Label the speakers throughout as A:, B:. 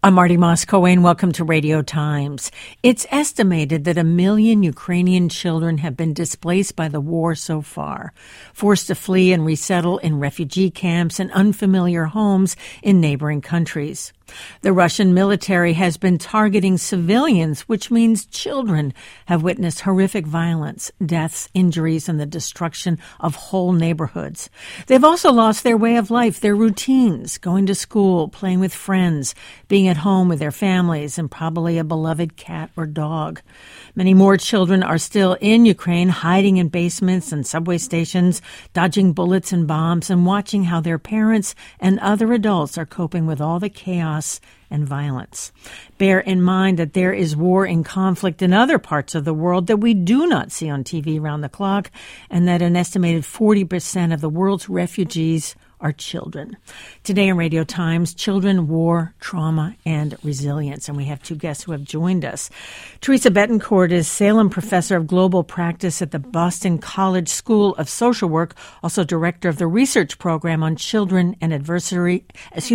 A: I'm Marty Moss-Cohen. Welcome to Radio Times. It's estimated that 1 million Ukrainian children have been displaced by the war so far, forced to flee and resettle in refugee camps and unfamiliar homes in neighboring countries. The Russian military has been targeting civilians, which means children have witnessed horrific violence, deaths, injuries, and the destruction of whole neighborhoods. They've also lost their way of life, their routines, going to school, playing with friends, being at home with their families, and probably a beloved cat or dog. Many more children are still in Ukraine, hiding in basements and subway stations, dodging bullets and bombs, and watching how their parents and other adults are coping with all the chaos and violence. Bear in mind that there is war and conflict in other parts of the world that we do not see on TV around the clock, and that an estimated 40% of the world's refugees are children. Today on Radio Times, children, war, trauma, and resilience. And we have two guests who have joined us. Teresa Betancourt is Salem Professor of Global Practice at the Boston College School of Social Work, also Director of the Research Program on Children and Adversity.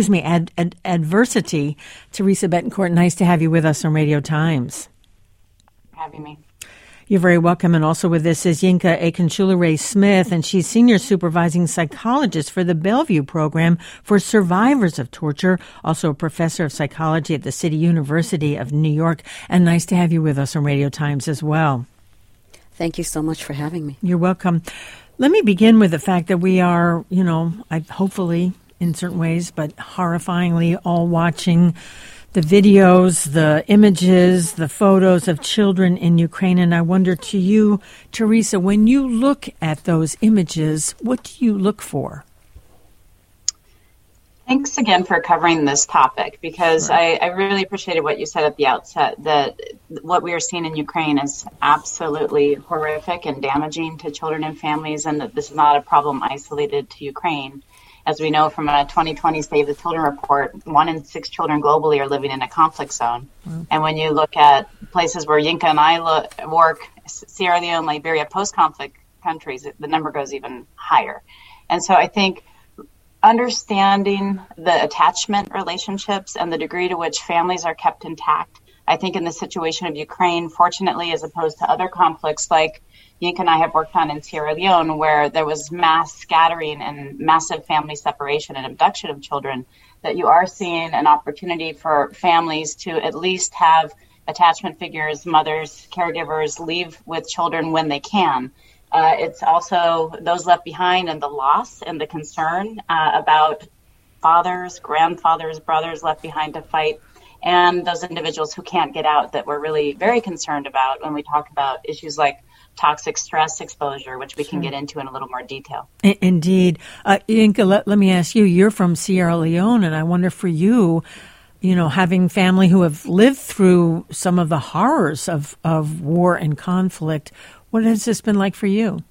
A: Teresa Betancourt, nice to have you with us on Radio Times.
B: Having me.
A: You're very welcome. And also with us is Yinka Akinchula-Ray-Smith, and she's Senior Supervising Psychologist for the Bellevue Program for Survivors of Torture, also a Professor of Psychology at the City University of New York. And nice to have you with us on Radio Times as well.
C: Thank you so much for having me.
A: You're welcome. Let me begin with the fact that we are, hopefully in certain ways, but horrifyingly all watching the videos, the images, the photos of children in Ukraine. And I wonder to you, Teresa, when you look at those images, what do you look for?
B: Thanks again for covering this topic, because I really appreciated what you said at the outset, that what we are seeing in Ukraine is absolutely horrific and damaging to children and families, and that this is not a problem isolated to Ukraine. As we know from a 2020 Save the Children report, 1 in 6 children globally are living in a conflict zone. Mm. And when you look at places where Yinka and I work, Sierra Leone, Liberia, post-conflict countries, the number goes even higher. And so I think understanding the attachment relationships and the degree to which families are kept intact, I think in the situation of Ukraine, fortunately, as opposed to other conflicts like Yinka and I have worked on in Sierra Leone, where there was mass scattering and massive family separation and abduction of children, that you are seeing an opportunity for families to at least have attachment figures, mothers, caregivers leave with children when they can. It's also those left behind and the loss and the concern about fathers, grandfathers, brothers left behind to fight, and those individuals who can't get out that we're really very concerned about when we talk about issues like toxic stress exposure, which we can get into in a little more detail.
A: Indeed. Yinka, let me ask you, you're from Sierra Leone, and I wonder for you, having family who have lived through some of the horrors of war and conflict, what has this been like for you?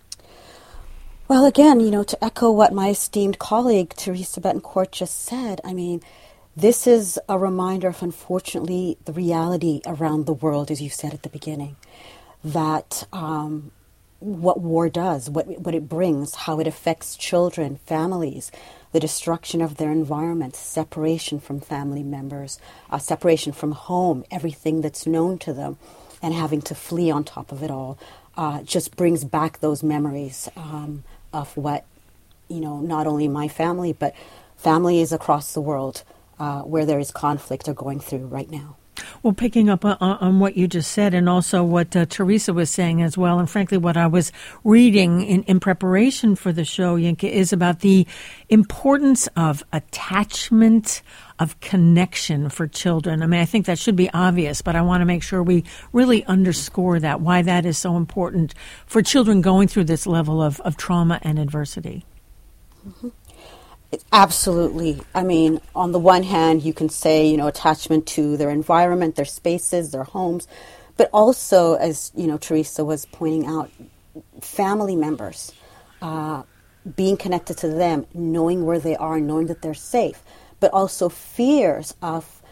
C: Well, again, to echo what my esteemed colleague, Teresa Betancourt, just said, this is a reminder of, unfortunately, the reality around the world, as you said at the beginning. That what war does, what it brings, how it affects children, families, the destruction of their environment, separation from family members, separation from home, everything that's known to them, and having to flee on top of it all, just brings back those memories of what, not only my family, but families across the world where there is conflict are going through right now.
A: Well, picking up on what you just said, and also what Teresa was saying as well, and frankly what I was reading in preparation for the show, Yinka, is about the importance of attachment, of connection for children. I think that should be obvious, but I want to make sure we really underscore that, why that is so important for children going through this level of trauma and adversity.
C: Mm-hmm. Absolutely. On the one hand, you can say, attachment to their environment, their spaces, their homes, but also, as, Teresa was pointing out, family members, being connected to them, knowing where they are, knowing that they're safe, but also fears of,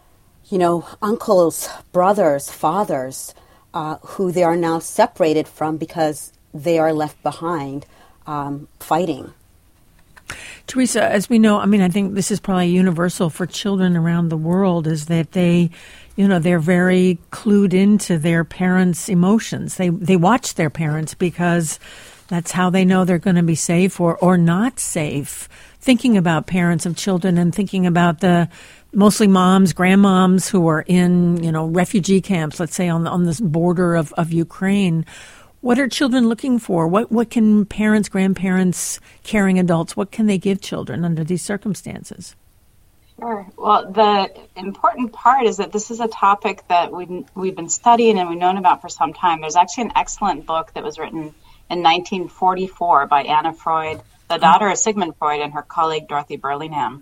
C: uncles, brothers, fathers, who they are now separated from because they are left behind fighting.
A: Teresa, as we know, I mean, I think this is probably universal for children around the world, is that they're very clued into their parents' emotions. They watch their parents because that's how they know they're going to be safe or not safe. Thinking about parents of children and thinking about the mostly moms, grandmoms who are in, refugee camps, let's say on this border of Ukraine. What are children looking for? What can parents, grandparents, caring adults, what can they give children under these circumstances?
B: Sure. Well, the important part is that this is a topic that we've been studying and we've known about for some time. There's actually an excellent book that was written in 1944 by Anna Freud, the daughter of Sigmund Freud, and her colleague Dorothy Burlingham.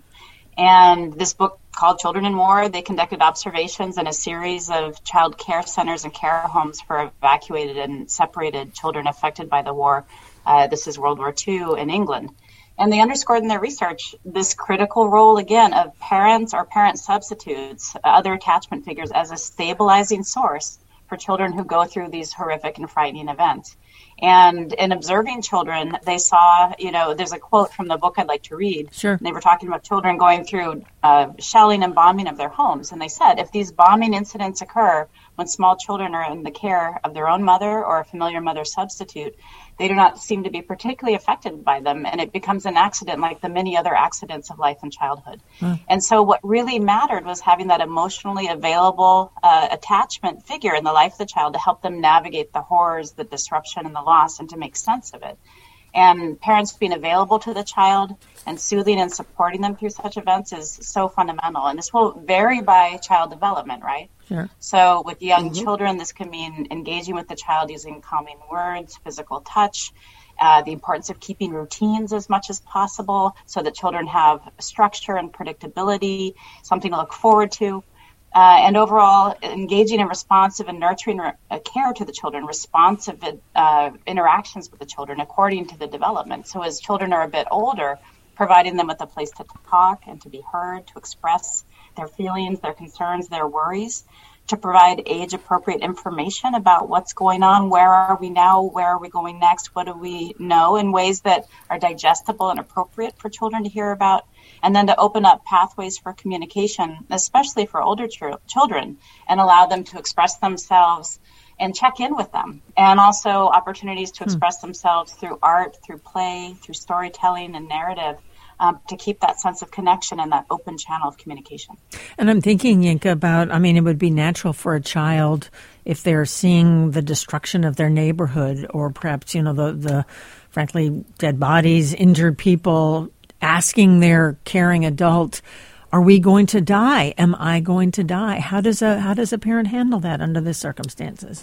B: And this book called Children in War, they conducted observations in a series of child care centers and care homes for evacuated and separated children affected by the war. This is World War II in England. And they underscored in their research this critical role, again, of parents or parent substitutes, other attachment figures, as a stabilizing source for children who go through these horrific and frightening events. And in observing children, they saw, there's a quote from the book I'd like to read.
A: Sure.
B: They were talking about children going through shelling and bombing of their homes. And they said, if these bombing incidents occur when small children are in the care of their own mother or a familiar mother substitute, they do not seem to be particularly affected by them. And it becomes an accident like the many other accidents of life and childhood. And so what really mattered was having that emotionally available attachment figure in the life of the child to help them navigate the horrors, the disruption, and the loss, and to make sense of it. And parents being available to the child and soothing and supporting them through such events is so fundamental. And this will vary by child development, right?
A: Sure.
B: So with young children, this can mean engaging with the child using calming words, physical touch, the importance of keeping routines as much as possible so that children have structure and predictability, something to look forward to. And overall, engaging in responsive and nurturing care to the children, responsive interactions with the children according to the development. So as children are a bit older, providing them with a place to talk and to be heard, to express their feelings, their concerns, their worries, to provide age-appropriate information about what's going on, where are we now, where are we going next, what do we know, in ways that are digestible and appropriate for children to hear about, and then to open up pathways for communication, especially for older children, and allow them to express themselves and check in with them, and also opportunities to express themselves through art, through play, through storytelling and narrative, to keep that sense of connection and that open channel of communication.
A: And I'm thinking, Yinka, about, it would be natural for a child if they're seeing the destruction of their neighborhood or perhaps, the frankly, dead bodies, injured people, asking their caring adult, are we going to die? Am I going to die? How does a parent handle that under the circumstances?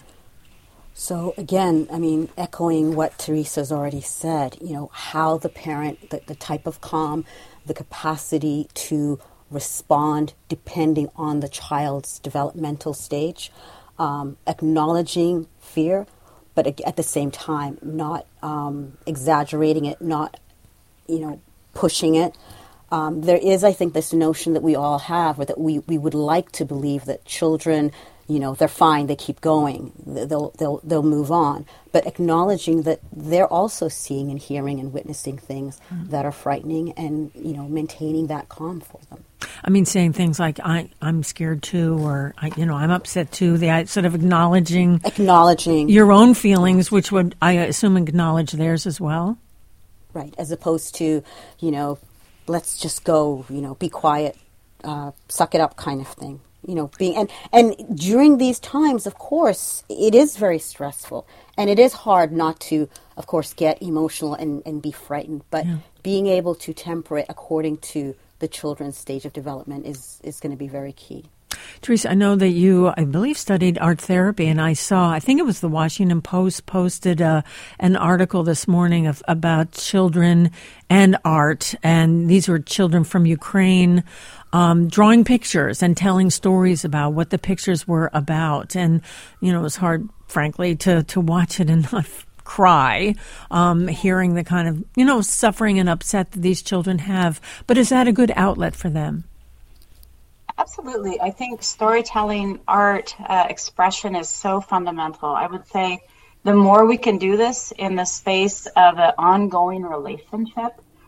C: So again, echoing what Teresa's already said, how the parent, the type of calm, the capacity to respond depending on the child's developmental stage, acknowledging fear, but at the same time, not exaggerating it, not, pushing it. There is, I think, this notion that we all have, or that we would like to believe that children, they're fine, they keep going, they'll move on. But acknowledging that they're also seeing and hearing and witnessing things that are frightening, and maintaining that calm for them.
A: Saying things like I'm scared too, or I'm upset too. The sort of acknowledging your own feelings, which would, I assume, acknowledge theirs as well.
C: Right, as opposed to let's just go, be quiet, suck it up kind of thing. And during these times, of course, it is very stressful, and it is hard not to, of course, get emotional and be frightened. But being able to temper it according to the children's stage of development is going to be very key.
A: Teresa, I know that you, I believe, studied art therapy, and I think it was the Washington Post posted an article this morning about children and art, and these were children from Ukraine drawing pictures and telling stories about what the pictures were about. And, it was hard, frankly, to watch it and not cry, hearing the kind of, suffering and upset that these children have. But is that a good outlet for them?
B: Absolutely. I think storytelling, art, expression is so fundamental. I would say the more we can do this in the space of an ongoing relationship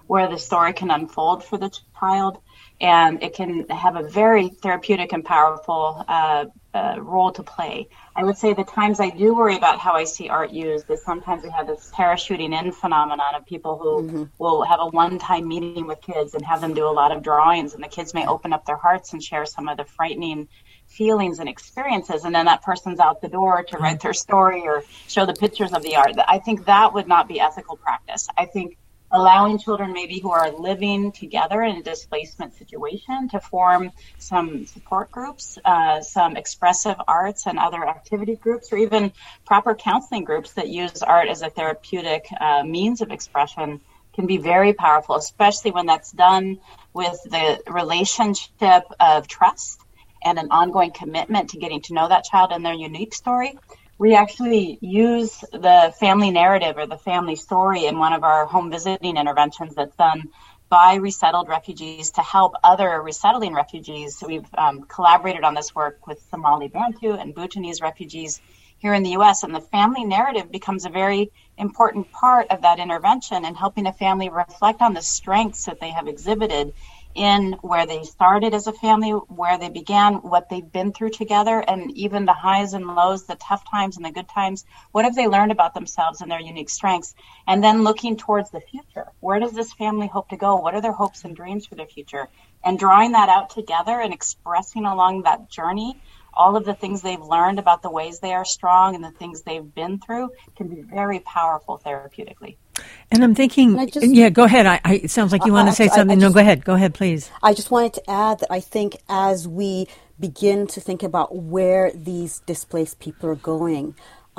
B: where the story can unfold for the child, and it can have a very therapeutic and powerful role to play. I would say the times I do worry about how I see art used is sometimes we have this parachuting in phenomenon of people who will have a one-time meeting with kids and have them do a lot of drawings, and the kids may open up their hearts and share some of the frightening feelings and experiences, and then that person's out the door to write their story or show the pictures of the art. I think that would not be ethical practice. I think allowing children maybe who are living together in a displacement situation to form some support groups, some expressive arts and other activity groups, or even proper counseling groups that use art as a therapeutic means of expression can be very powerful, especially when that's done with the relationship of trust and an ongoing commitment to getting to know that child and their unique story. We actually use the family narrative or the family story in one of our home visiting interventions that's done by resettled refugees to help other resettling refugees. So we've collaborated on this work with Somali Bantu and Bhutanese refugees here in the U.S., and the family narrative becomes a very important part of that intervention in helping a family reflect on the strengths that they have exhibited in where they started as a family, where they began, what they've been through together, and even the highs and lows, the tough times and the good times. What have they learned about themselves and their unique strengths? And then looking towards the future. Where does this family hope to go? What are their hopes and dreams for their future? And drawing that out together and expressing along that journey all of the things they've learned about the ways they are strong and the things they've been through can be very powerful therapeutically.
A: And I'm thinking, go ahead. It sounds like you want to say something. No, go ahead. Go ahead, please.
C: I just wanted to add that I think as we begin to think about where these displaced people are going,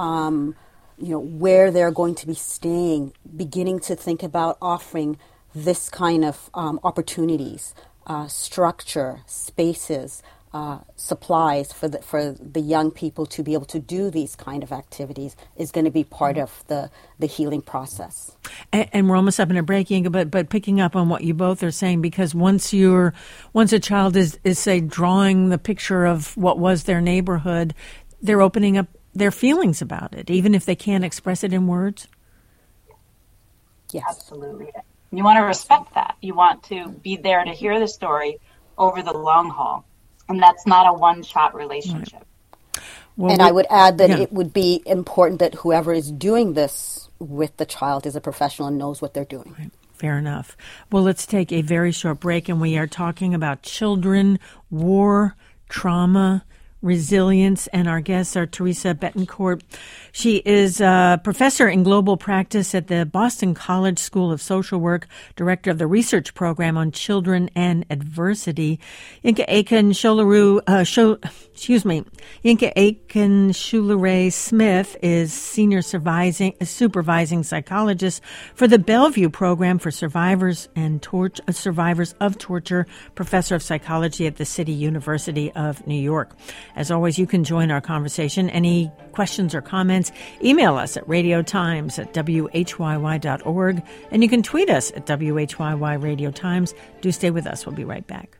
C: where they're going to be staying, beginning to think about offering this kind of opportunities, structure, spaces, supplies for the young people to be able to do these kind of activities is going to be part of the healing process.
A: And we're almost up in a break, Inga, but picking up on what you both are saying, because once a child is say drawing the picture of what was their neighborhood, they're opening up their feelings about it, even if they can't express it in words.
C: Yes,
B: absolutely. You want to respect that. You want to be there to hear the story over the long haul. And that's not a one-shot relationship.
C: Right. Well, and I would add that it would be important that whoever is doing this with the child is a professional and knows what they're doing.
A: Right. Fair enough. Well, let's take a very short break, and we are talking about children, war, trauma, resilience, and our guests are Teresa Betancourt. She is a professor in global practice at the Boston College School of Social Work, director of the research program on children and adversity. Yinka Aiken-Shulare Smith is senior supervising psychologist for the Bellevue program for survivors of torture, professor of psychology at the City University of New York. As always, you can join our conversation. Any questions or comments, email us at radiotimes@whyy.org, and you can tweet us at WHYY Radio Times. Do stay with us. We'll be right back.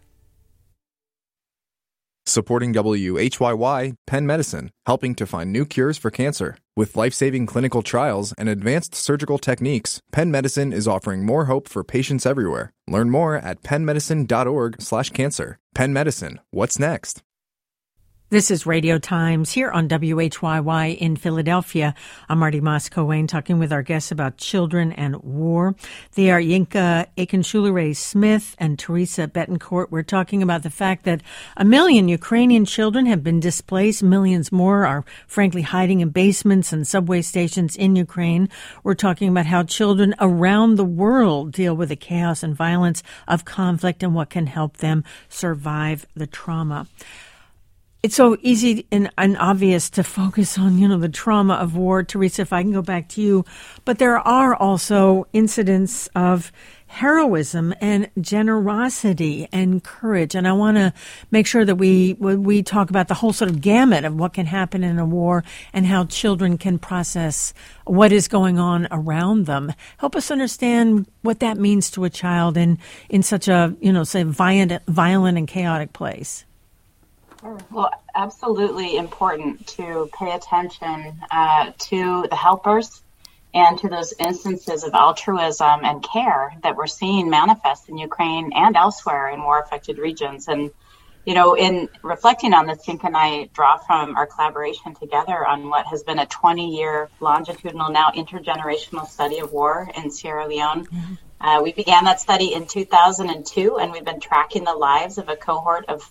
D: Supporting WHYY, Penn Medicine, helping to find new cures for cancer. With life-saving clinical trials and advanced surgical techniques, Penn Medicine is offering more hope for patients everywhere. Learn more at pennmedicine.org/cancer. Penn Medicine, what's next?
A: This is Radio Times here on WHYY in Philadelphia. I'm Marty Moss-Coane talking with our guests about children and war. They are Yinka Aiken-Shulare Smith and Teresa Betancourt. We're talking about the fact that 1 million Ukrainian children have been displaced. Millions more are frankly hiding in basements and subway stations in Ukraine. We're talking about how children around the world deal with the chaos and violence of conflict and what can help them survive the trauma. It's so easy and obvious to focus on, the trauma of war. Teresa, if I can go back to you. But there are also incidents of heroism and generosity and courage. And I want to make sure that we talk about the whole sort of gamut of what can happen in a war and how children can process what is going on around them. Help us understand what that means to a child in such a, say, violent and chaotic place.
B: Well, absolutely important to pay attention to the helpers and to those instances of altruism and care that we're seeing manifest in Ukraine and elsewhere in war-affected regions. And, you know, in reflecting on this, Tinka and I draw from our collaboration together on what has been a 20-year longitudinal, now intergenerational study of war in Sierra Leone. We began that study in 2002, and we've been tracking the lives of a cohort of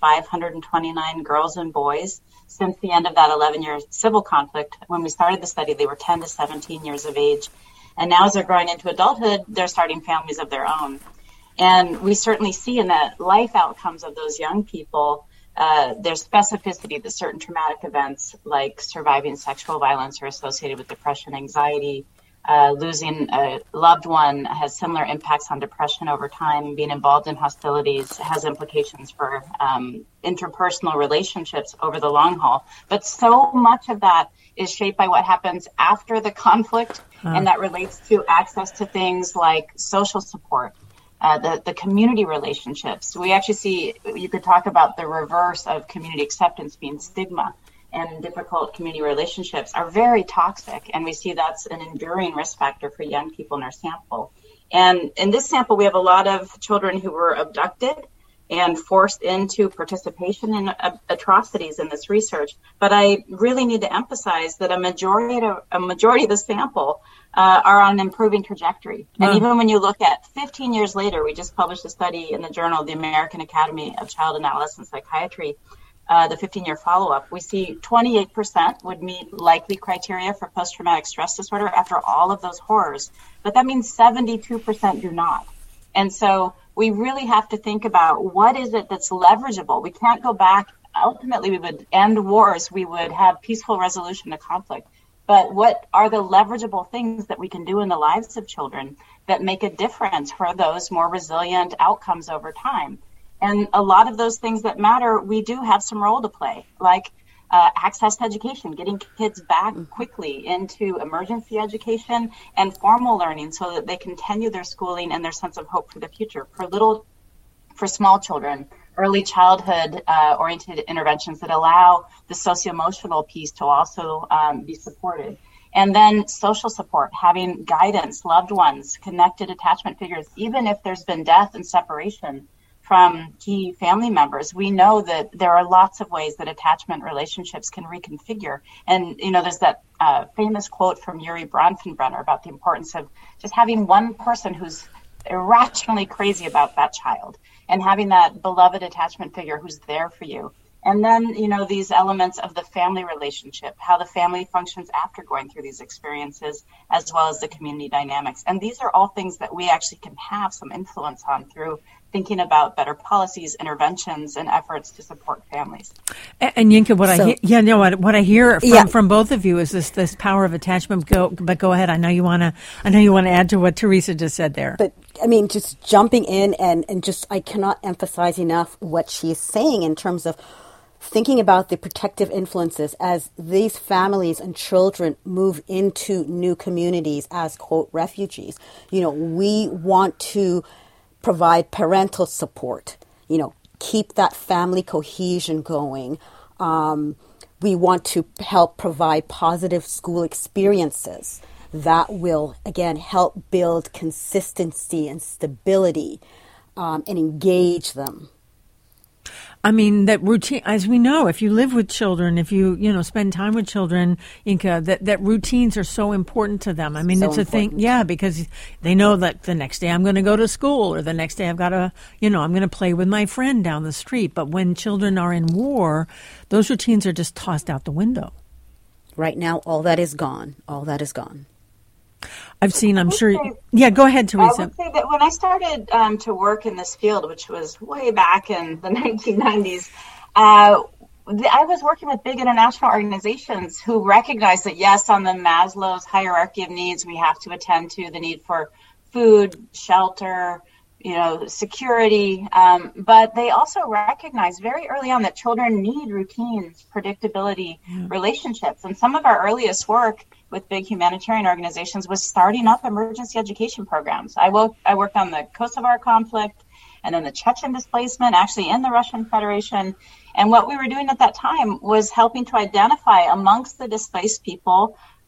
B: 529 girls and boys since the end of that 11-year civil conflict. When we started the study, they were 10 to 17 years of age. And now as they're growing into adulthood, they're starting families of their own. And we certainly see in the life outcomes of those young people, there's specificity that certain traumatic events like surviving sexual violence are associated with depression, anxiety. Losing a loved one has similar impacts on depression over time. Being involved in hostilities has implications for interpersonal relationships over the long haul. But so much of that is shaped by what happens after the conflict, and that relates to access to things like social support, the community relationships. We actually see, you could talk about the reverse of community acceptance being stigma. And difficult community relationships are very toxic. And we see that's an enduring risk factor for young people in our sample. And in this sample, we have a lot of children who were abducted and forced into participation in atrocities in this research. But I really need to emphasize that a majority of the sample are on an improving trajectory. And even when you look at 15 years later, we just published a study in the journal of the American Academy of Child and Adolescent Psychiatry, the 15-year follow-up, we see 28% would meet likely criteria for post-traumatic stress disorder after all of those horrors. But that means 72% do not. And so we really have to think about what is it that's leverageable. We can't go back. Ultimately, we would end wars. We would have peaceful resolution to conflict. But what are the leverageable things that we can do in the lives of children that make a difference for those more resilient outcomes over time? And a lot of those things that matter, we do have some role to play, like access to education, getting kids back quickly into emergency education and formal learning so that they continue their schooling and their sense of hope for the future. For small children, early childhood oriented interventions that allow the socio-emotional piece to also be supported. And then social support, having guidance, loved ones, connected attachment figures, even if there's been death and separation from key family members. We know that there are lots of ways that attachment relationships can reconfigure. And, you know, there's that famous quote from Yuri Bronfenbrenner about the importance of just having one person who's irrationally crazy about that child and having that beloved attachment figure who's there for you. And then, you know, these elements of the family relationship, how the family functions after going through these experiences, as well as the community dynamics. And these are all things that we actually can have some influence on through thinking about better policies, interventions, and efforts to support families.
A: And Yinka, what I hear from both of you is this power of attachment. But go ahead. I know you want to add to what Teresa just said there.
C: But I mean, just jumping in and just I cannot emphasize enough what she's saying in terms of thinking about the protective influences as these families and children move into new communities as, quote, refugees. You know, we want to provide parental support, you know, keep that family cohesion going. We want to help provide positive school experiences that will, again, help build consistency and stability and engage them.
A: I mean, that routine, as we know, if you live with children, if you spend time with children, Yinka, that routines are so important to them. I mean, so it's important. A thing, because they know that the next day I'm going to go to school or the next day I've got to, I'm going to play with my friend down the street. But when children are in war, those routines are just tossed out the window.
C: Right now, all that is gone. All that is gone.
A: I've seen, I'm sure. Go ahead, Teresa.
B: I would say that when I started to work in this field, which was way back in the 1990s, I was working with big international organizations who recognized that, yes, on the Maslow's hierarchy of needs, we have to attend to the need for food, shelter, security. But they also recognize very early on that children need routines, predictability, relationships. And some of our earliest work with big humanitarian organizations was starting up emergency education programs. I worked on the Kosovar conflict and then the Chechen displacement, actually in the Russian Federation. And what we were doing at that time was helping to identify amongst the displaced people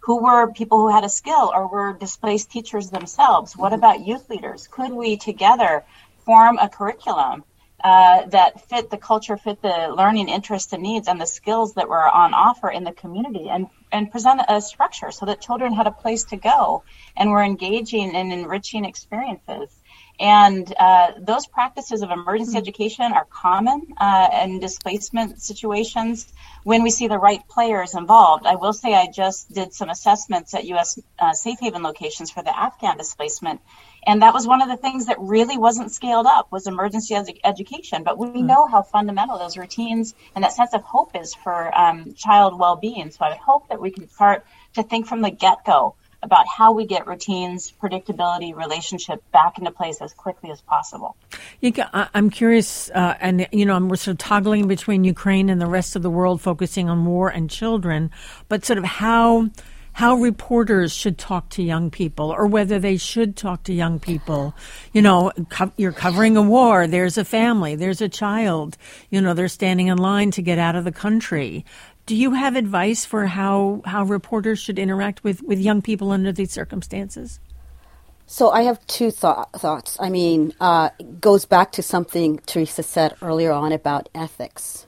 B: who were people who had a skill or were displaced teachers themselves? What about youth leaders? Could we together form a curriculum that fit the culture, fit the learning interests and needs and the skills that were on offer in the community, and present a structure so that children had a place to go and were engaging in enriching experiences? And those practices of emergency education are common in displacement situations when we see the right players involved. I will say I just did some assessments at U.S. safe haven locations for the Afghan displacement. And that was one of the things that really wasn't scaled up, was emergency education. But we know how fundamental those routines and that sense of hope is for child well-being. So I hope that we can start to think from the get-go about how we get routines, predictability, relationship back into place as quickly as possible.
A: I'm curious, we're sort of toggling between Ukraine and the rest of the world, focusing on war and children, but sort of how reporters should talk to young people, or whether they should talk to young people. You're covering a war. There's a family. There's a child. They're standing in line to get out of the country. Do you have advice for how reporters should interact with young people under these circumstances?
C: So I have two thoughts. I mean, it goes back to something Teresa said earlier on about ethics.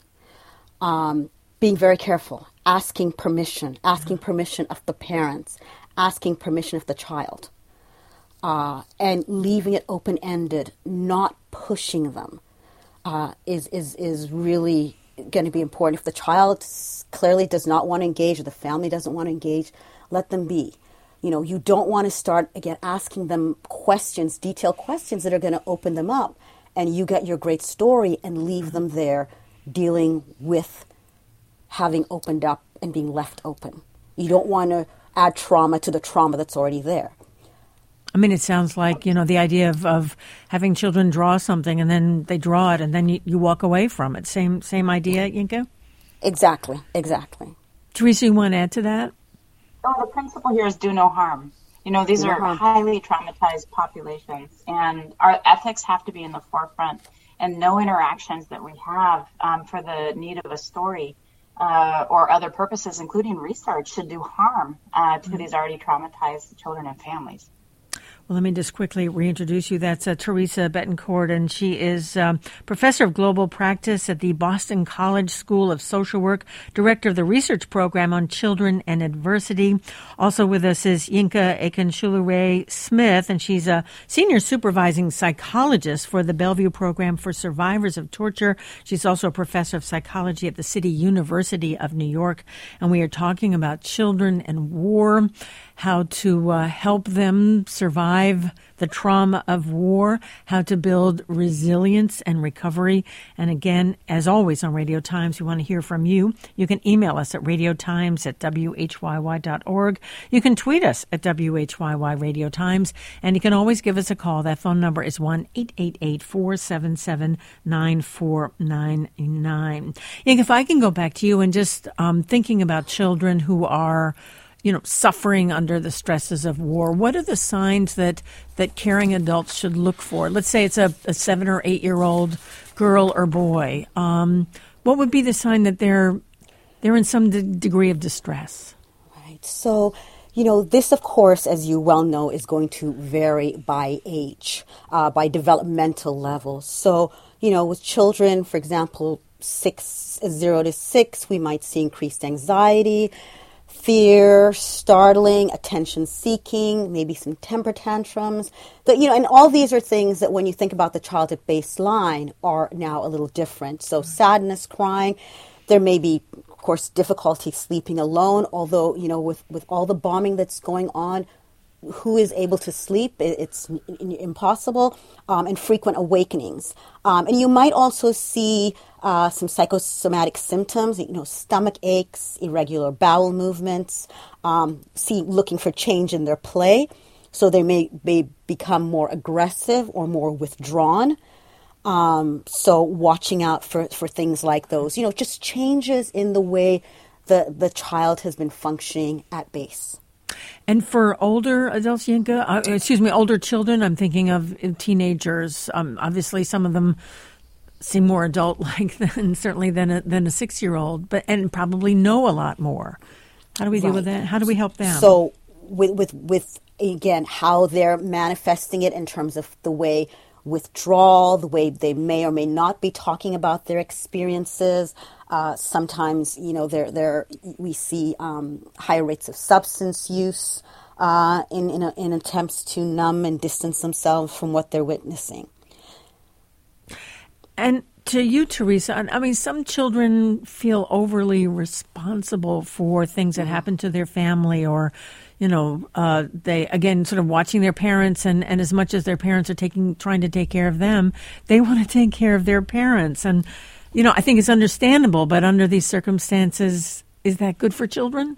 C: Being very careful, asking permission of the parents, asking permission of the child, and leaving it open-ended, not pushing them, is really going to be important. If the child clearly does not want to engage, or the family doesn't want to engage, let them be. You don't want to start, again, asking them questions, detailed questions that are going to open them up, and you get your great story and leave them there dealing with having opened up and being left open. You don't want to add trauma to the trauma that's already there.
A: I mean, it sounds like, the idea of having children draw something and then they draw it and then you walk away from it. Same idea, Yinka?
C: Exactly.
A: Teresa, you want to add to that?
B: Oh, the principle here is do no harm. These are highly traumatized populations, and our ethics have to be in the forefront, and no interactions that we have for the need of a story or other purposes, including research, should do harm to these already traumatized children and families.
A: Well, let me just quickly reintroduce you. That's Teresa Betancourt, and she is professor of global practice at the Boston College School of Social Work, director of the research program on children and adversity. Also with us is Yinka Akinshulure-Smith, and she's a senior supervising psychologist for the Bellevue Program for Survivors of Torture. She's also a professor of psychology at the City University of New York, and we are talking about children and war, how to help them survive the trauma of war, how to build resilience and recovery. And again, as always on Radio Times, we want to hear from you. You can email us at radiotimes@whyy.org. You can tweet us at WHYY Radio Times, and you can always give us a call. That phone number is 1-888-477-9499. If I can go back to you and just thinking about children who are suffering under the stresses of war, what are the signs that caring adults should look for? Let's say it's a 7 or 8 year old girl or boy. What would be the sign that they're in some degree of distress?
C: Right. So, this, of course, as you well know, is going to vary by age, by developmental levels. So, with children, for example, 0 to 6, we might see increased anxiety, fear, startling, attention-seeking, maybe some temper tantrums. And all these are things that when you think about the child at baseline are now a little different. So sadness, crying. There may be, of course, difficulty sleeping alone, although, with all the bombing that's going on, who is able to sleep? It's impossible, and frequent awakenings. And you might also see some psychosomatic symptoms, stomach aches, irregular bowel movements, looking for change in their play. So they may become more aggressive or more withdrawn. So watching out for things like those, just changes in the way the child has been functioning at base.
A: And for older adults, Yinka, older children, I'm thinking of teenagers. Obviously, some of them seem more adult-like than a 6-year-old, and probably know a lot more. How do we deal with that? How do we help them?
C: So with again, how they're manifesting it in terms of the way withdrawal, the way they may or may not be talking about their experiences. Sometimes, we see higher rates of substance use in attempts to numb and distance themselves from what they're witnessing. And
A: to you, Teresa, I mean, some children feel overly responsible for things that happen to their family, or, they, again, sort of watching their parents, and as much as their parents are trying to take care of them, they want to take care of their parents. And, I think it's understandable, but under these circumstances, is that good for children?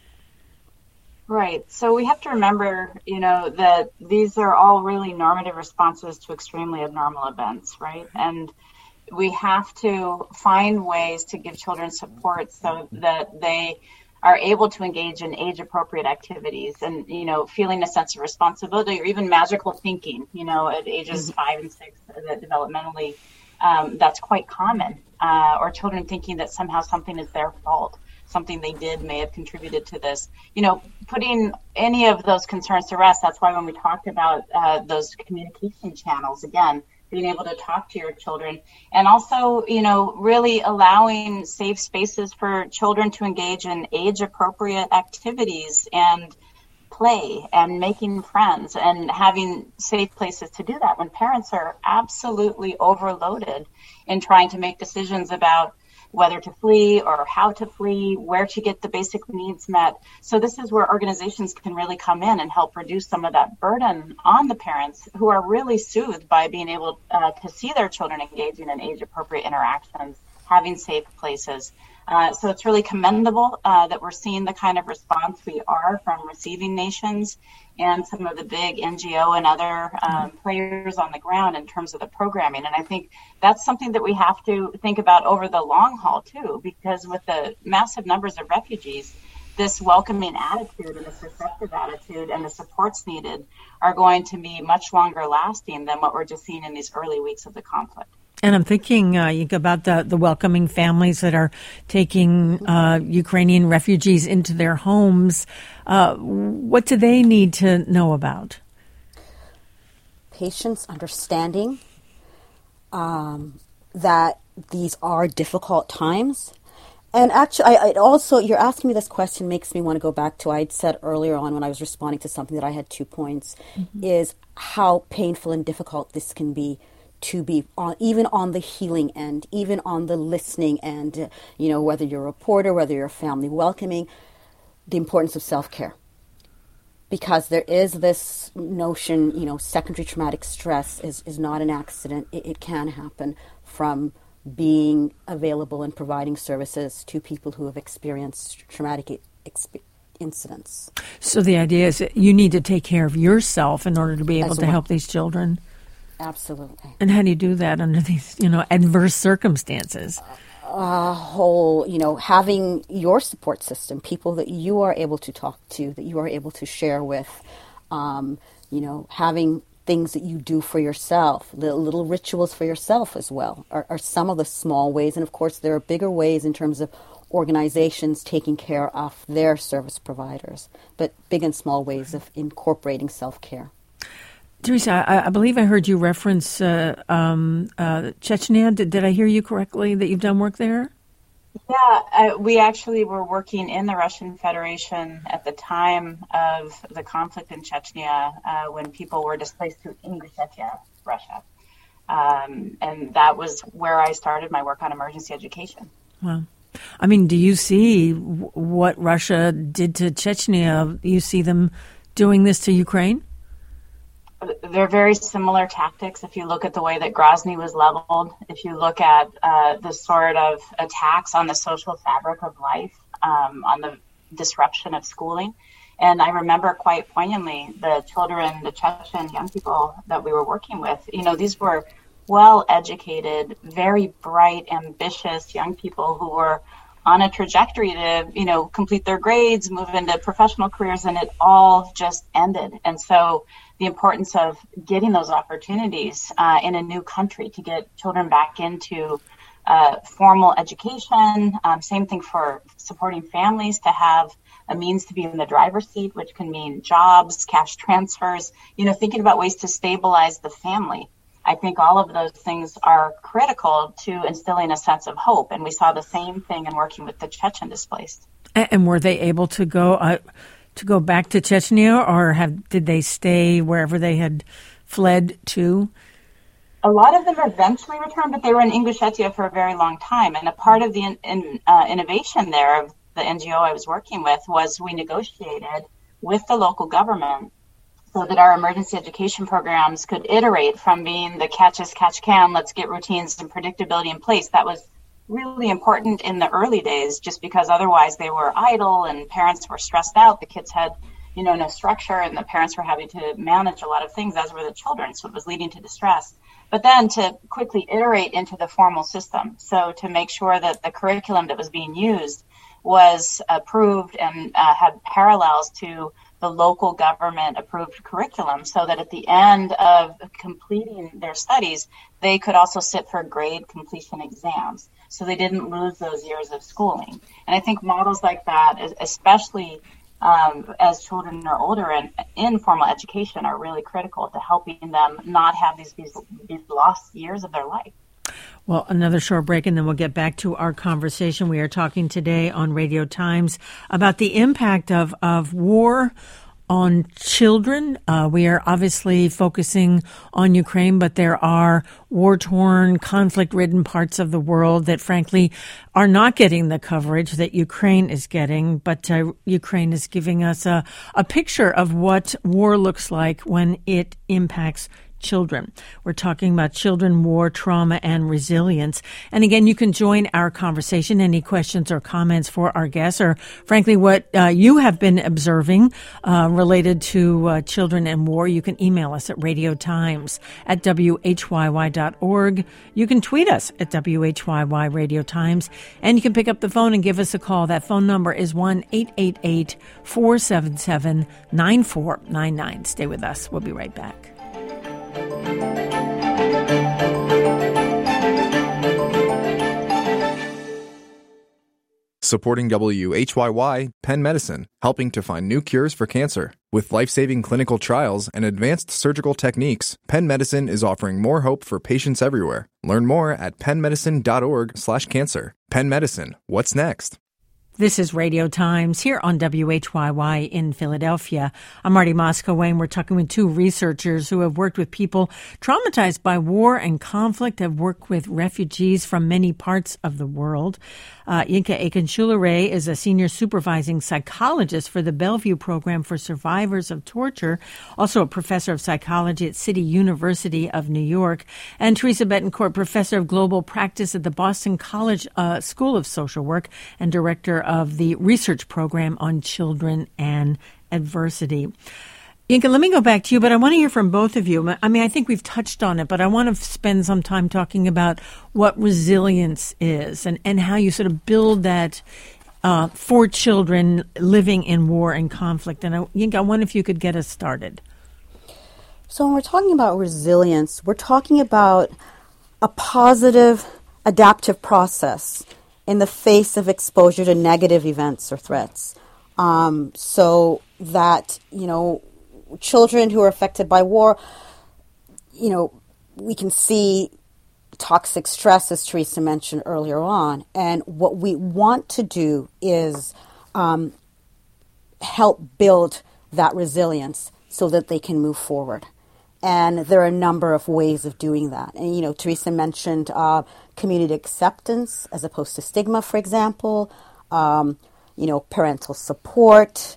B: Right. So we have to remember, that these are all really normative responses to extremely abnormal events, right? And we have to find ways to give children support so that they are able to engage in age-appropriate activities and, feeling a sense of responsibility, or even magical thinking, at ages 5 and 6, that developmentally, that's quite common. Or children thinking that somehow something is their fault, something they did may have contributed to this. Putting any of those concerns to rest. That's why when we talked about those communication channels, again, being able to talk to your children, and also, really allowing safe spaces for children to engage in age-appropriate activities and play and making friends, and having safe places to do that when parents are absolutely overloaded in trying to make decisions about whether to flee or how to flee, where to get the basic needs met. So this is where organizations can really come in and help reduce some of that burden on the parents, who are really soothed by being able to see their children engaging in age-appropriate interactions, having safe places. So it's really commendable that we're seeing the kind of response we are from receiving nations and some of the big NGO and other players on the ground in terms of the programming. And I think that's something that we have to think about over the long haul, too, because with the massive numbers of refugees, this welcoming attitude and this receptive attitude and the supports needed are going to be much longer lasting than what we're just seeing in these early weeks of the conflict.
A: And I'm thinking about the welcoming families that are taking Ukrainian refugees into their homes. What do they need to know about?
C: Patience, understanding that these are difficult times. And actually, I also, you're asking me this question makes me want to go back to, I'd said earlier on when I was responding to something that I had 2 points, is how painful and difficult this can be to be on, even on the healing end, even on the listening end, whether you're a reporter, whether you're a family welcoming, the importance of self-care. Because there is this notion, secondary traumatic stress is not an accident. It can happen from being available and providing services to people who have experienced traumatic incidents.
A: So the idea is that you need to take care of yourself in order to be able to help these children.
C: Absolutely.
A: And how do you do that under these, adverse circumstances?
C: Having your support system, people that you are able to talk to, that you are able to share with, having things that you do for yourself, little rituals for yourself as well, are some of the small ways. And of course, there are bigger ways in terms of organizations taking care of their service providers, but big and small ways of incorporating self-care.
A: Teresa, I believe I heard you reference Chechnya. Did I hear you correctly that you've done work there?
B: Yeah, we actually were working in the Russian Federation at the time of the conflict in Chechnya when people were displaced to Ingushetia, Russia. And that was where I started my work on emergency education.
A: Wow. I mean, do you see what Russia did to Chechnya? You see them doing this to Ukraine?
B: They're very similar tactics. If you look at the way that Grozny was leveled, if you look at the sort of attacks on the social fabric of life, on the disruption of schooling. And I remember quite poignantly the children, the Chechen young people that we were working with. These were well-educated, very bright, ambitious young people who were on a trajectory to, complete their grades, move into professional careers, and it all just ended. And so the importance of getting those opportunities in a new country to get children back into formal education. Same thing for supporting families to have a means to be in the driver's seat, which can mean jobs, cash transfers, thinking about ways to stabilize the family. I think all of those things are critical to instilling a sense of hope. And we saw the same thing in working with the Chechen displaced.
A: And were they able to go back to Chechnya, or did they stay wherever they had fled to?
B: A lot of them eventually returned, but they were in Ingushetia for a very long time. And a part of the innovation there of the NGO I was working with was we negotiated with the local government so that our emergency education programs could iterate from being the catch as catch can, let's get routines and predictability in place. That was really important in the early days, just because otherwise they were idle and parents were stressed out. The kids had, no structure, and the parents were having to manage a lot of things, as were the children. So it was leading to distress. But then to quickly iterate into the formal system. So to make sure that the curriculum that was being used was approved and had parallels to the local government approved curriculum, so that at the end of completing their studies, they could also sit for grade completion exams. So they didn't lose those years of schooling. And I think models like that, especially as children are older and in formal education, are really critical to helping them not have these lost years of their life.
A: Well, another short break, and then we'll get back to our conversation. We are talking today on Radio Times about the impact of war on children. We are obviously focusing on Ukraine, but there are war-torn, conflict-ridden parts of the world that, frankly, are not getting the coverage that Ukraine is getting. But Ukraine is giving us a picture of what war looks like when it impacts children. We're talking about children, war, trauma, and resilience. And again, you can join our conversation. Any questions or comments for our guests, or frankly, what you have been observing related to children and war, you can email us at radiotimes@whyy.org. You can tweet us at WHYY Radio Times, and you can pick up the phone and give us a call. That phone number is 1-888-477-9499. Stay with us. We'll be right back.
D: Supporting WHYY, Penn Medicine, helping to find new cures for cancer. With life-saving clinical trials and advanced surgical techniques, Penn Medicine is offering more hope for patients everywhere. Learn more at pennmedicine.org/cancer. Penn Medicine, what's next?
A: This is Radio Times here on WHYY in Philadelphia. I'm Marty Moscow-Wayne. We're talking with two researchers who have worked with people traumatized by war and conflict, have worked with refugees from many parts of the world. Yinka Akinshula-Ray is a senior supervising psychologist for the Bellevue Program for Survivors of Torture, also a professor of psychology at City University of New York, and Teresa Betancourt, professor of global practice at the Boston College School of Social Work and director of the research program on children and adversity. Yinka, let me go back to you, but I want to hear from both of you. I mean, I think we've touched on it, but I want to spend some time talking about what resilience is and how you sort of build that for children living in war and conflict. And Yinka, I wonder if you could get us started.
C: So when we're talking about resilience, we're talking about a positive adaptive process in the face of exposure to negative events or threats. So that, children who are affected by war, we can see toxic stress, as Teresa mentioned earlier on. And what we want to do is help build that resilience so that they can move forward. And there are a number of ways of doing that. And, Teresa mentioned community acceptance as opposed to stigma, for example, parental support,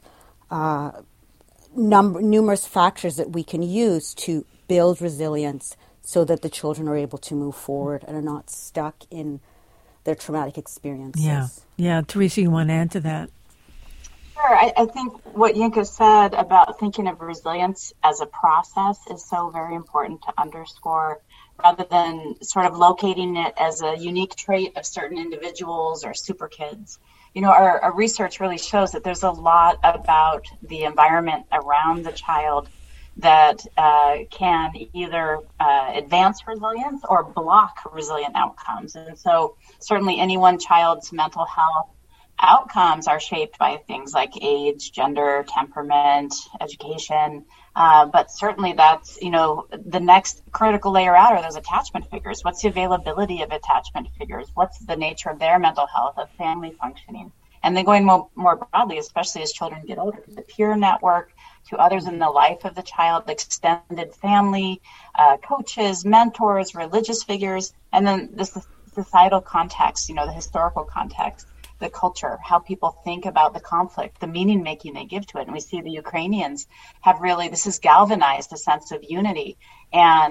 C: numerous factors that we can use to build resilience so that the children are able to move forward and are not stuck in their traumatic experiences.
A: Yeah. Teresa, you want to add to that?
B: Sure. I think what Yinka said about thinking of resilience as a process is so very important to underscore, rather than sort of locating it as a unique trait of certain individuals or super kids. Our research really shows that there's a lot about the environment around the child that can either advance resilience or block resilient outcomes. And so certainly any one child's mental health outcomes are shaped by things like age, gender, temperament, education. But certainly that's, the next critical layer out are those attachment figures. What's the availability of attachment figures? What's the nature of their mental health, of family functioning? And then going more broadly, especially as children get older, the peer network to others in the life of the child, extended family, coaches, mentors, religious figures, and then the societal context, the historical context, the culture, how people think about the conflict, the meaning making they give to it. And we see the Ukrainians have really, this has galvanized a sense of unity and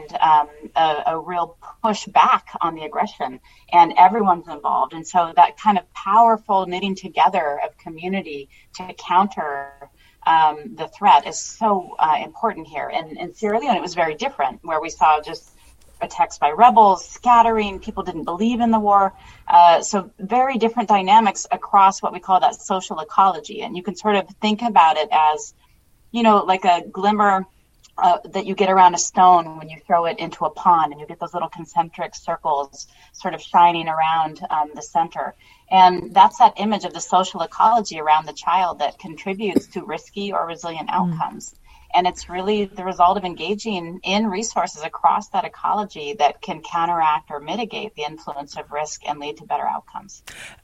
B: a real push back on the aggression, and everyone's involved. And so that kind of powerful knitting together of community to counter the threat is so important here. And in Sierra Leone, it was very different, where we saw just attacks by rebels, scattering, people didn't believe in the war. So very different dynamics across what we call that social ecology. And you can sort of think about it as, like a glimmer that you get around a stone when you throw it into a pond, and you get those little concentric circles sort of shining around the center. And that's that image of the social ecology around the child that contributes to risky or resilient outcomes. And it's really the result of engaging in resources across that ecology that can counteract or mitigate the influence of risk and lead to better outcomes.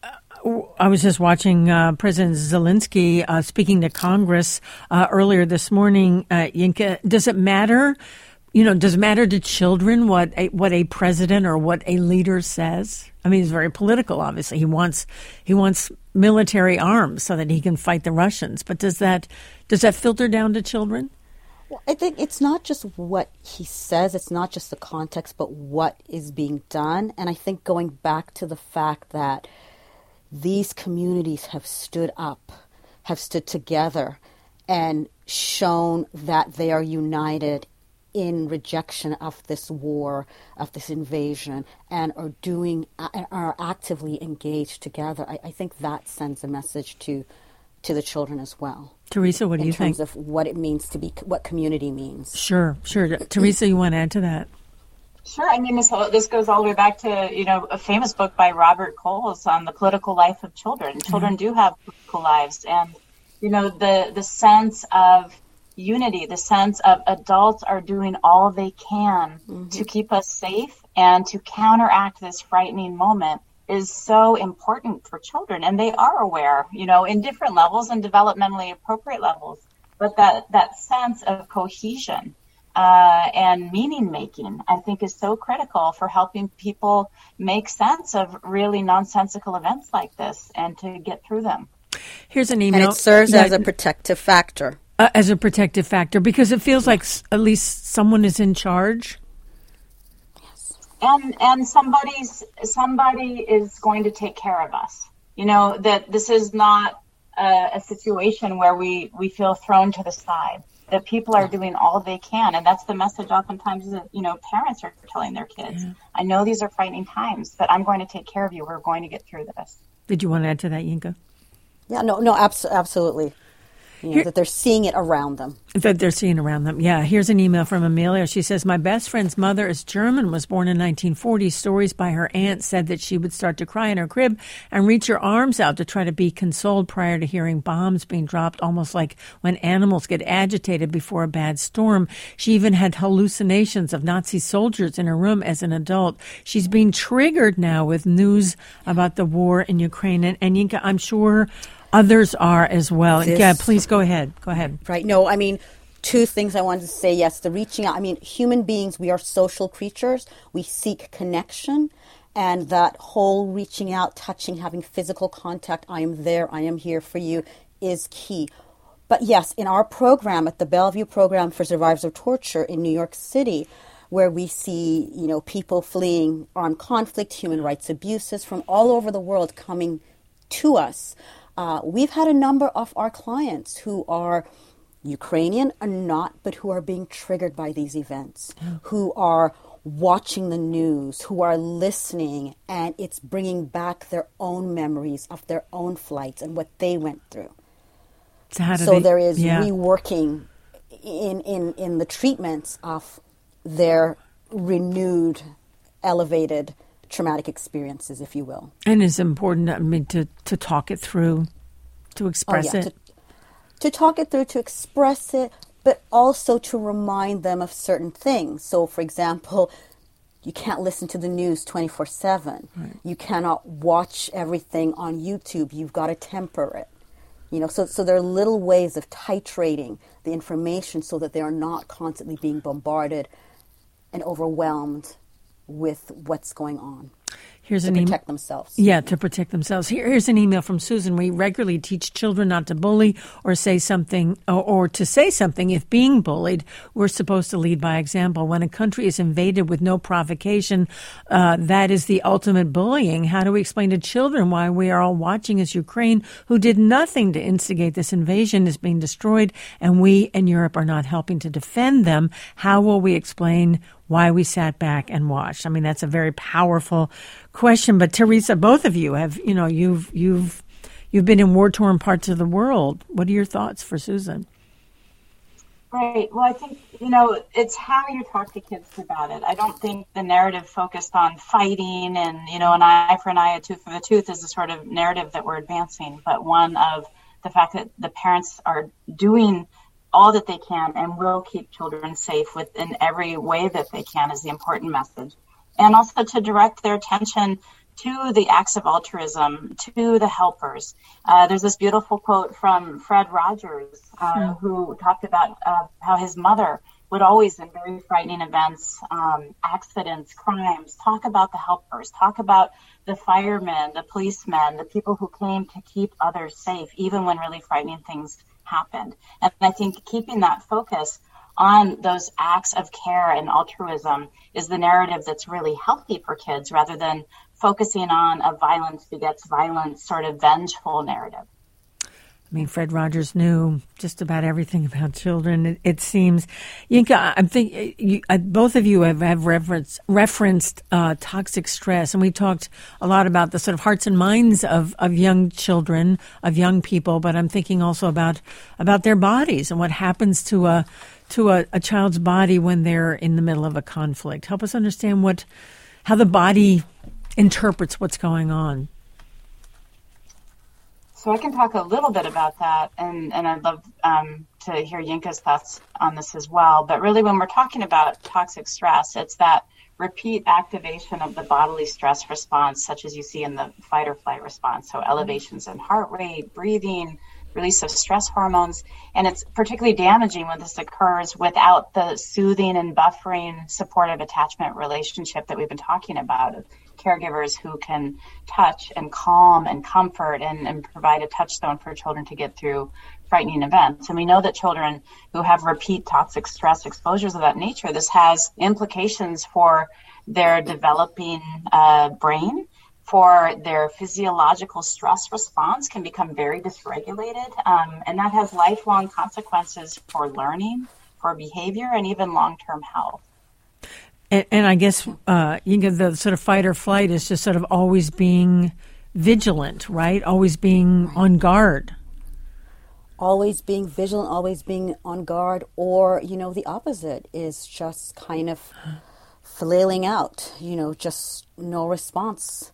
A: I was just watching President Zelensky speaking to Congress earlier this morning. Yinka, does it matter? Does it matter to children what a president or what a leader says? I mean, he's very political, obviously. He wants military arms so that he can fight the Russians. But does that filter down to children?
C: Well, I think it's not just what he says, it's not just the context, but what is being done. And I think going back to the fact that these communities have stood up, have stood together, and shown that they are united in rejection of this war, of this invasion, and are actively engaged together. I think that sends a message to the children as well.
A: Teresa, what do you think?
C: In terms of what it means to be, what community means.
A: Sure. Teresa, you want to add to that?
B: Sure. I mean, this goes all the way back to, a famous book by Robert Coles on the political life of children. Mm-hmm. Children do have political lives. And, the sense of unity, the sense of adults are doing all they can to keep us safe and to counteract this frightening moment is so important for children. And they are aware, in different levels and developmentally appropriate levels. But that sense of cohesion and meaning making, I think, is so critical for helping people make sense of really nonsensical events like this and to get through them.
A: Here's an email.
C: And it serves as a protective factor.
A: Because it feels like at least someone is in charge.
B: And somebody is going to take care of us. That this is not a situation where we feel thrown to the side. That people are doing all they can, and that's the message oftentimes that parents are telling their kids. Yeah. I know these are frightening times, but I'm going to take care of you. We're going to get through this.
A: Did you want to add to that, Yinka?
C: Yeah, no, absolutely. That they're seeing it around them. Yeah. Here's an email from Amelia. She says, my best friend's mother is German, was born in 1940. Stories by her aunt said that she would start to cry in her crib and reach her arms out to try to be consoled prior to hearing bombs being dropped, almost like when animals get agitated before a bad storm. She even had hallucinations of Nazi soldiers in her room as an adult. She's being triggered now with news about the war in Ukraine. And Yinka, I'm sure others are as well. Yeah, please go ahead. Right. No, I mean, two things I wanted to say. Yes, the reaching out. I mean, human beings, we are social creatures. We seek connection. And that whole reaching out, touching, having physical contact, I am there, I am here for you, is key. But yes, in our program, at the Bellevue Program for Survivors of Torture in New York City, where we see, people fleeing armed conflict, human rights abuses from all over the world coming to us, we've had a number of our clients who are Ukrainian or not, but who are being triggered by these events, who are watching the news, who are listening, and it's bringing back their own memories of their own flights and what they went through. So there is reworking in the treatments of their renewed, elevated traumatic experiences, if you will.
A: And it's important, I mean, to talk it through, to express it.
C: To talk it through, to express it, but also to remind them of certain things. So, for example, you can't listen to the news 24/7. Right. You cannot watch everything on YouTube. You've got to temper it. So there are little ways of titrating the information so that they are not constantly being bombarded and overwhelmed with what's going on.
A: Here's
C: to protect themselves.
A: Yeah, to protect themselves. Here's an email from Susan. We regularly teach children not to bully or say something, or to say something if being bullied. We're supposed to lead by example. When a country is invaded with no provocation, that is the ultimate bullying. How do we explain to children why we are all watching as Ukraine, who did nothing to instigate this invasion, is being destroyed, and we in Europe are not helping to defend them? How will we explain why we sat back and watched? I mean, that's a very powerful question. But Teresa, both of you have, you've been in war-torn parts of the world. What are your thoughts for Susan?
B: Right. Well, I think, it's how you talk to kids about it. I don't think the narrative focused on fighting and, an eye for an eye, a tooth for the tooth is the sort of narrative that we're advancing, but one of the fact that the parents are doing all that they can and will keep children safe in every way that they can is the important message. And also to direct their attention to the acts of altruism, to the helpers. There's this beautiful quote from Fred Rogers, who talked about how his mother would always, in very frightening events, accidents, crimes, talk about the helpers, talk about the firemen, the policemen, the people who came to keep others safe, even when really frightening things happened. And I think keeping that focus on those acts of care and altruism is the narrative that's really healthy for kids, rather than focusing on a violence begets violence sort of vengeful narrative.
A: I mean, Fred Rogers knew just about everything about children, it seems. Yinka, I'm thinking both of you have referenced toxic stress, and we talked a lot about the sort of hearts and minds of young children, of young people. But I'm thinking also about their bodies and what happens to a child's body when they're in the middle of a conflict. Help us understand how the body interprets what's going on.
B: So I can talk a little bit about that, and I'd love to hear Yinka's thoughts on this as well. But really, when we're talking about toxic stress, it's that repeat activation of the bodily stress response, such as you see in the fight or flight response. So elevations in heart rate, breathing, release of stress hormones. And it's particularly damaging when this occurs without the soothing and buffering supportive attachment relationship that we've been talking about, of caregivers who can touch and calm and comfort and provide a touchstone for children to get through frightening events. And we know that children who have repeat toxic stress exposures of that nature, this has implications for their developing brain, for their physiological stress response can become very dysregulated. And that has lifelong consequences for learning, for behavior, and even long-term health.
A: And I guess the sort of fight or flight is just sort of always being vigilant, right? Always being on guard.
C: Always being vigilant, always being on guard, or, the opposite is just kind of flailing out, just no response.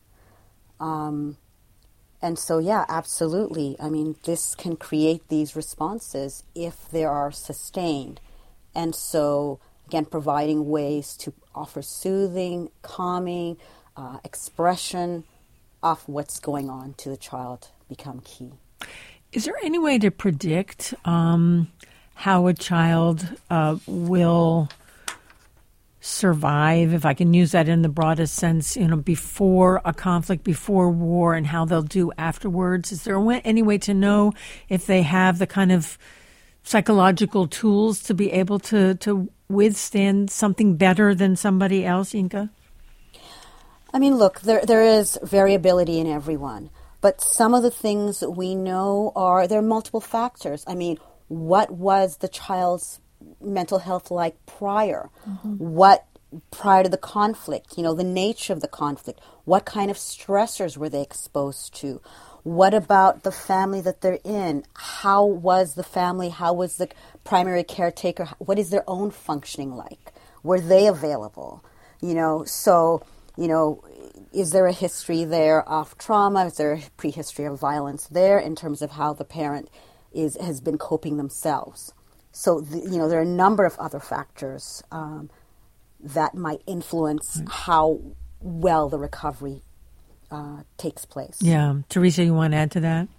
C: And so, yeah, absolutely. I mean, this can create these responses if they are sustained. And so, again, providing ways to offer soothing, calming, expression of what's going on to the child become key.
A: Is there any way to predict how a child will survive, if I can use that in the broadest sense, before a conflict, before war, and how they'll do afterwards? Is there any way to know if they have the kind of psychological tools to be able to withstand something better than somebody else, Yinka?
C: I mean, look, there is variability in everyone, but some of the things that we know there are multiple factors. I mean, what was the child's mental health like prior? Mm-hmm. What prior to the conflict, the nature of the conflict? What kind of stressors were they exposed to? What about the family that they're in? How was the family? How was the primary caretaker? What is their own functioning like? Were they available? So, is there a history there of trauma? Is there a prehistory of violence there in terms of how the parent has been coping themselves? So, there are a number of other factors that might influence how well the recovery takes place.
A: Yeah. Teresa, you want to add to that?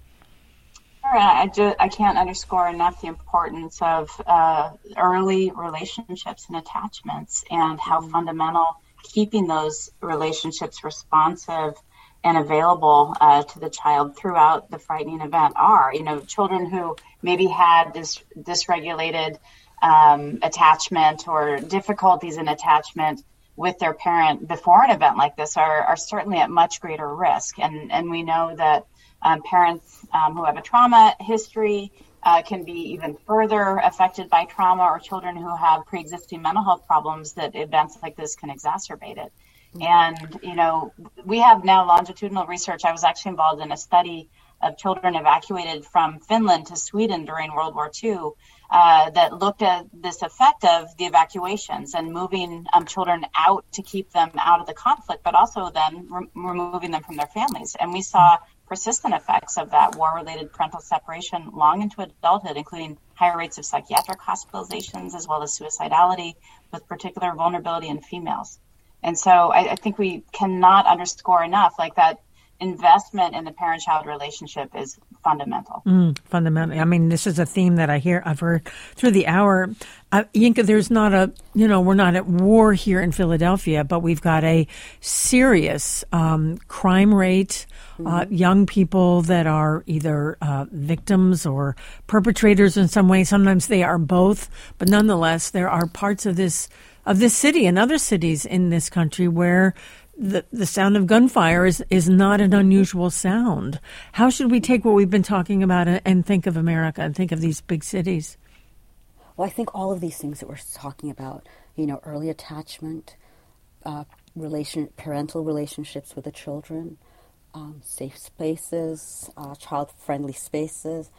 B: Sure. I can't underscore enough the importance of early relationships and attachments and how fundamental keeping those relationships responsive and available to the child throughout the frightening event are. Children who maybe had this dysregulated attachment or difficulties in attachment with their parent before an event like this are certainly at much greater risk. And we know that parents who have a trauma history can be even further affected by trauma, or children who have pre-existing mental health problems that events like this can exacerbate it. And, we have now longitudinal research. I was actually involved in a study of children evacuated from Finland to Sweden during World War II that looked at this effect of the evacuations and moving children out to keep them out of the conflict, but also then removing them from their families. And we saw persistent effects of that war-related parental separation long into adulthood, including higher rates of psychiatric hospitalizations as well as suicidality, with particular vulnerability in females. And so I think we cannot underscore enough, that investment in the parent-child relationship is fundamental.
A: Fundamentally. I mean, this is a theme that I've heard through the hour. Yinka, there's not we're not at war here in Philadelphia, but we've got a serious crime rate, young people that are either victims or perpetrators in some way. Sometimes they are both, but nonetheless, there are parts of this city and other cities in this country where the sound of gunfire is not an unusual sound. How should we take what we've been talking about and think of America and think of these big cities?
C: Well, I think all of these things that we're talking about, early attachment, parental relationships with the children, safe spaces, child-friendly spaces,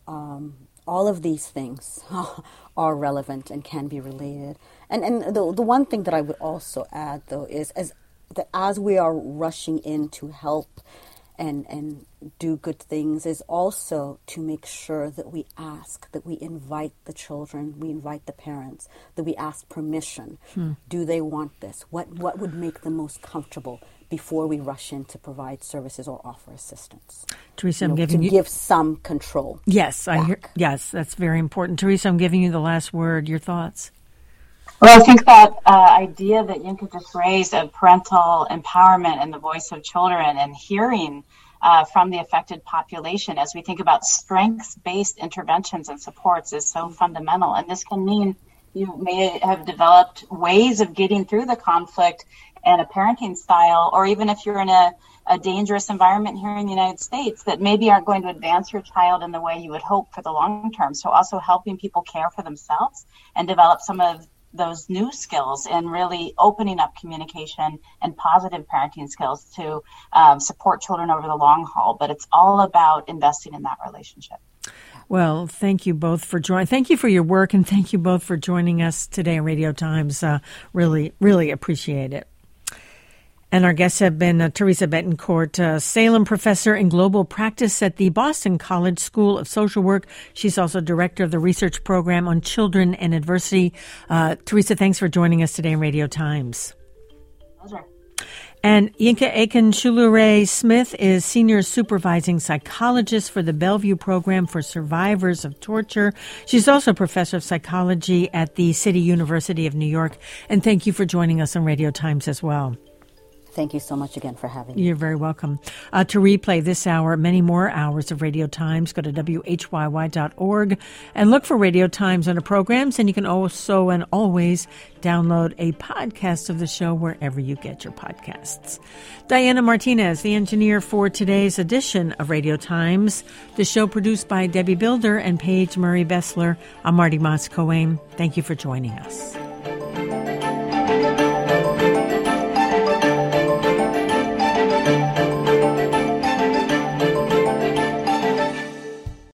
C: all of these things are relevant and can be related. And the one thing that I would also add, though, is as we are rushing in to help and do good things, is also to make sure that we ask, that we invite the children, we invite the parents, that we ask permission. Do they want this? What would make them most comfortable before we rush in to provide services or offer assistance?
A: Teresa, I'm giving you...
C: give some control.
A: Yes, yes, that's very important. Teresa, I'm giving you the last word. Your thoughts?
B: Well, I think that idea that Yinka just raised of parental empowerment and the voice of children and hearing from the affected population as we think about strengths-based interventions and supports is so fundamental. And this can mean you may have developed ways of getting through the conflict and a parenting style, or even if you're in a dangerous environment here in the United States that maybe aren't going to advance your child in the way you would hope for the long term. So also helping people care for themselves and develop some of those new skills and really opening up communication and positive parenting skills to support children over the long haul. But it's all about investing in that relationship.
A: Well, thank you both for joining. Thank you for your work, and thank you both for joining us today on Radio Times. Really, really appreciate it. And our guests have been Teresa Betancourt, Salem professor in global practice at the Boston College School of Social Work. She's also director of the research program on children and adversity. Teresa, thanks for joining us today on Radio Times.
B: Pleasure.
A: And Yinka Akin-Shulure Smith is senior supervising psychologist for the Bellevue Program for Survivors of Torture. She's also professor of psychology at the City University of New York. And thank you for joining us on Radio Times as well.
C: Thank you so much again for having me.
A: You're very welcome. To replay this hour, many more hours of Radio Times, go to WHYY.org and look for Radio Times under programs. And you can also and always download a podcast of the show wherever you get your podcasts. Diana Martinez, the engineer for today's edition of Radio Times. The show produced by Debbie Builder and Paige Murray Bessler. I'm Marty Moss-Coane. Thank you for joining us.